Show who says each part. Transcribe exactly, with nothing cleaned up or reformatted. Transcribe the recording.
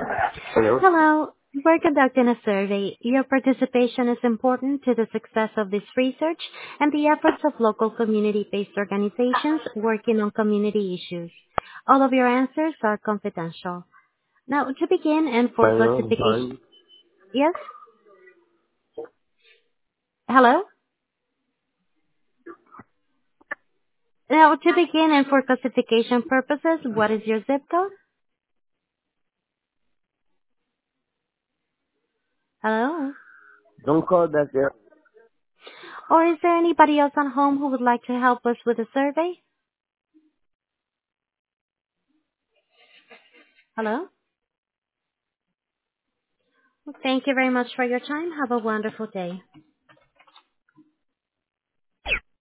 Speaker 1: Hello?
Speaker 2: Hello. We're conducting a survey. Your participation is important to the success of this research and the efforts of local community-based organizations working on community issues. All of your answers are confidential. Now, to begin and for
Speaker 1: I know, I'm
Speaker 2: classification,
Speaker 1: fine.
Speaker 2: yes? Hello? Now, to begin and for classification purposes, what is your zip code? Hello?
Speaker 1: Don't call back there.
Speaker 2: Or is there anybody else on home who would like to help us with the survey? Hello? Thank you very much for your time. Have a wonderful day.